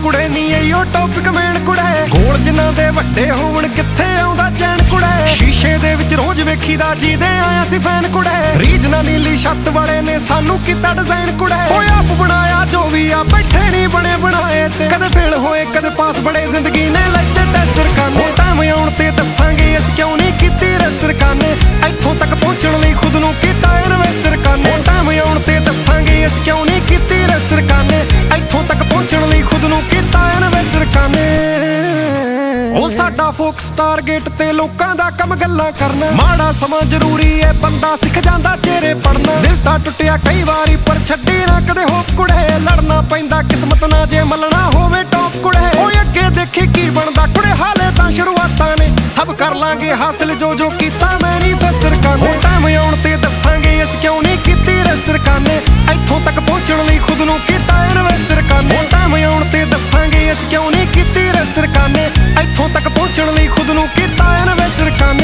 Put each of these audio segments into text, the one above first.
ਕੁੜੇ ਨੀ ਇਹੋ ਟੌਪਿਕ ਮੇਨ ਕੁੜੇ ਗੋਲ ਜਿਨ੍ਹਾਂ ਦੇ ਵੱਡੇ ਹੋਣ ਕਿੱਥੇ ਆਉਂਦਾ ਚੈਨ ਕੁੜੇ ਸ਼ੀਸ਼ੇ ਦੇ ਵਿੱਚ ਰੋਜ਼ ਵੇਖੀਦਾ ਜਿਹਦੇ ਆਇਆ ਸੀ ਫੈਨ ਕੁੜੇ ਰੀਜਨਾ ਨੀਲੀ ਛੱਤ ਵਾਲੇ ਨੇ ਸਾਨੂੰ ਕੀਤਾ ਡਿਜ਼ਾਈਨ ਕੁੜੇ ਓਏ ਆਪ ਬਣਾਇਆ ਜੋ ਵੀ ਆ ਬੈਠੇ ਨਹੀਂ ਬਣੇ ਬਣਾਏ ਤੇ ਕਦੇ ਫੇਲ ਹੋਏ ਕਦੇ ਪਾਸ ਬੜੇ ਜ਼ਿੰਦਗੀ ਨੇ ਲੈਤੇ ਟੈਸਟਰ ਕਾਨੇ ਟਾਈਮ ਆਉਣ ਤੇ ਦੱਸਾਂਗੇ ਅਸੀਂ ਕਿਉਂ ਨਹੀਂ ਕੀਤੀ ਰੈਸਟਰ ਕਾਨੇ ਇੱਥੋਂ ਤੱਕ ਪਹੁੰਚਣ ਲਈ ਖੁਦ ਨੂੰ ਕੀਤਾ ਇਨਵੈਸਟਰ ਕਾਨੇ ਟਾਈਮ ਆਉਣ ਤੇ ਦੱਸਾਂਗੇ ਅਸੀਂ ਕਿਉਂ ਨਹੀਂ ਕੀਤੀ ਰੈਸਟਰ ਕਾਨੇ ਇੱਥੋਂ ਤੱਕ ਪਹੁੰਚਣ ਲਈ ਖੁਦ ਨੂੰ ਕੀਤਾ ਇਨਵੈਸਟਰ ਕਾਨੇ ਉਹ ਸਾਡਾ ਫੋਕਸ ਟਾਰਗੇਟ ਤੇ ਲੋਕਾਂ ਦਾ ਕੰਮ ਗੱਲਾਂ ਕਰਨਾ ਮਾੜਾ ਸਮਾਂ ਜ਼ਰੂਰੀ ਏ ਬੰਦਾ ਸਿੱਖ ਜਾਂਦਾ ਚਿਹਰੇ ਪੜਨਾ ਦਿਲ ਤਾਂ ਟੁੱਟਿਆ ਕਈ ਵਾਰੀ ਪਰ ਛੱਡੀ ਨਾ ਕਦੇ ਹੋਪ ਕੁੜੇ ਲੜਨਾ ਪੈਂਦਾ ਕਿਸਮਤ ਨਾਲ ਜੇ ਮਲਣਾ ਹੋਵੇ ਟੌਪ ਕੁੜੇ ਓਏ ਅੱਗੇ ਦੇਖੀ ਕੀ ਬਣਦਾ ਕੁੜੇ ਹਾਲੇ ਤਾਂ ਸ਼ੁਰੂਆਤਾਂ ਨੇ ਸਭ ਕਰ ਲਾਂਗੇ ਹਾਸਿਲ ਜੋ ਕੀਤਾ ਮੈਨੀਫੈਸਟਰ ਕਾਨੇ ਟਾਈਮ ਆਉਣ ਤੇ ਦੱਸਾਂਗੇ ਅਸੀਂ ਕਿਉਂ ਨਹੀਂ ਕੀਤੀ ਰੈਸਟਰ ਕਾਨੇ ਇੱਥੋਂ ਤੱਕ ਪਹੁੰਚਣ ਲਈ ਖੁਦ ਨੂੰ ਕੀਤਾ ਇਨਵੈਸਟਰ ਕਾਨੇ ਟਾਈਮ ਆਉਣ ਤੇ ਦੱਸਾਂਗੇ ਅਸੀਂ ਕਿਉਂ ਨਹੀਂ ਕੀਤੀ ਰੈਸਟਰ ਕਾਨੇ ਇੱਥੋਂ ਤੱਕ ਪਹੁੰਚਣ ਲਈ ਖੁਦ ਨੂੰ ਕੀਤਾ ਇਨਵੈਸਟਰ ਕਾਨੇ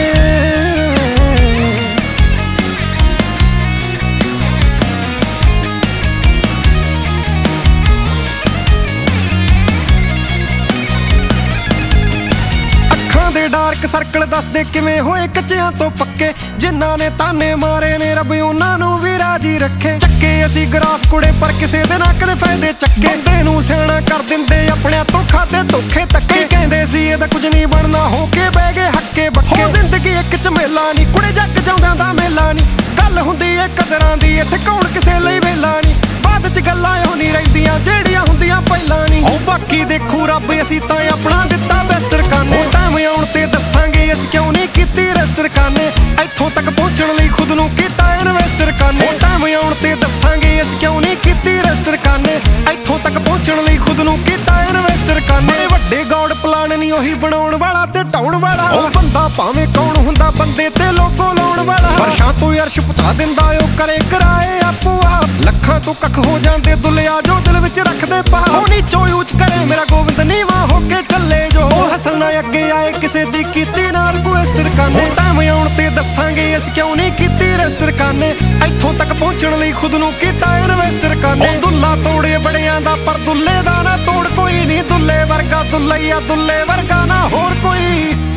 ਡਾਰਕ ਸਰਕਲ ਦੱਸਦੇ ਕਿਵੇਂ ਹੋਏ ਕੱਚਿਆਂ ਤੋਂ ਪੱਕੇ ਜਿਨ੍ਹਾਂ ਨੇ ਤਾਨੇ ਮਾਰੇ ਨੇ ਰੱਬ ਉਹਨਾਂ ਨੂੰ ਵੀ ਰਾਜੀ ਰੱਖੇ ਚੱਕੇ ਅਸੀਂ ਗਰਾਫ ਕੁੜੇ ਪਰ ਕਿਸੇ ਦੇ ਨਾ ਕਦੇ ਫਾਇਦੇ ਚੱਕੇ ਬੰਦੇ ਨੂੰ ਸਿਆਣਾ ਕਰ ਦਿੰਦੇ ਆਪਣਿਆਂ ਤੋਂ ਖਾਦੇ ਧੋਖੇ ਤੱਕੇ ਕਹਿੰਦੇ ਸੀ ਇਹਦਾ ਕੁਝ ਨਹੀਂ ਬਣਨਾ ਹੋ ਕੇ ਬਹਿ ਗਏ ਹੱਕੇ ਬੱਕੇ ਹੋ ਜ਼ਿੰਦਗੀ ਇੱਕ ਝਮੇਲਾ ਨਹੀਂ ਕੁੜੇ ਜੱਗ ਜਾਉਂਦਿਆਂ ਦਾ ਮੇਲਾ ਨਹੀਂ ਗੱਲ ਹੁੰਦੀ ਏ ਕਦਰਾਂ ਦੀ ਇੱਥੇ ਕੌਣ ਕਿਸੇ ਲਈ ਵੇਲਾ ਨਹੀਂ ਬਾਅਦ ਚ ਗੱਲਾਂ ਇਹੋ ਨਹੀਂ ਰਹਿੰਦੀਆਂ ਜਿਹੜੀਆਂ ਹੁੰਦੀਆਂ ਪਹਿਲਾਂ ਨਹੀਂ ਉਹ ਬਾਕੀ ਦੇਖੂ ਰੱਬ ਅਸੀਂ ਤਾਂ ਆਪਣਾ ਦਿੱਤਾ ਬੈਸਟਰ ਕਾਨੇ ਟਾਈਮ ਆਉਣ ਤੇ ਦੱਸਾਂਗੇ ਅਸੀਂ ਕਿਉਂ ਨਹੀਂ ਕੀਤੀ ਰੈਸਟਰ ਕਾਨੇ ਇੱਥੋਂ ਤੱਕ ਪਹੁੰਚਣ ਲਈ ਖੁਦ ਨੂੰ ਕੀਤਾ ਇਨਵੈਸਟਰ ਕਾਨੇ ਟਾਈਮ ਆਉਣ ਤੇ ਦੱਸਾਂਗੇ ਅਸੀਂ ਕਿਉਂ ਨਹੀਂ ਕੀਤੀ ਰੈਸਟਰ ਕਾਨੇ ਇੱਥੋਂ ਤੱਕ ਪਹੁੰਚਣ ਲਈ ਖੁਦ ਨੂੰ ਕੀਤਾ ਇਨਵੈਸਟਰ ਕਾਨੇ ਵੱਡੇ ਗੌਡ ਪਲਾਨ ਨਹੀਂ ਉਹੀ ਬਣਾਉਣ ਵਾਲਾ ਤੇ ਢਾਉਣ ਵਾਲਾ ਉਹ ਬੰਦਾ ਭਾਵੇਂ ਕੌਣ ਹੁੰਦਾ ਬੰਦੇ ਤੇ ਲੋਗੋ ਲਾਉਣ ਵਾਲਾ ਫਰਸ਼ਾਂ ਤੋਂ ਅਰਸ਼ ਪਹੁੰਚਾ ਦਿੰਦਾ ਉਹ ਕਰੇ ਕਰਾਏ ਆਪੋ ਆਪ ਲੱਖਾਂ ਤੋਂ ਕੱਖ ਹੋ ਜਾਂਦੇ ਦੁੱਲਿਆ ਜੋ ਦਿਲ ਵਿੱਚ ਰੱਖਦੇ ਪਾ ਉਹ ਨੀਚੋਂ ਉੱਚ ਕਰੇ ਮੇਰਾ ਗੋਬਿੰਦ ਨੀਵਾਂ ਹੋ ਕੇ ਚੱਲੇ ਜੋ ਉਹ ਹਸਲ ਨਾ ਅੱਗੇ ਆਏ ਕਿਸੇ ਦੀ ਕੀਤੀ ਨਾ ਰਿਕੁਐਸਟਰ ਕਾਨੇ ਟਾਈਮ ਆਉਣ ਤੇ ਦੱਸਾਂਗੇ ਅਸੀਂ ਕਿਉਂ ਨਹੀਂ ਕੀਤੀ ਰੈਸਟਰ ਕਾਨੇ ਇੱਥੋਂ ਤੱਕ ਪਹੁੰਚਣ ਲਈ ਖੁਦ ਨੂੰ ਕੀਤਾ ਇਨਵੈਸਟਰ ਕਾਨੇ ਦੁੱਲਾ ਤੋੜੇ ਬੜਿਆਂ ਦਾ ਪਰ ਦੁੱਲੇ ਦਾ ਨਾ ਤੋੜ ਕੋਈ ਨਹੀਂ ਦੁੱਲੇ ਵਰਗਾ ਦੁੱਲਈਆ ਦੁੱਲੇ ਵਰਗਾ ਨਾ ਹੋਰ ਕੋਈ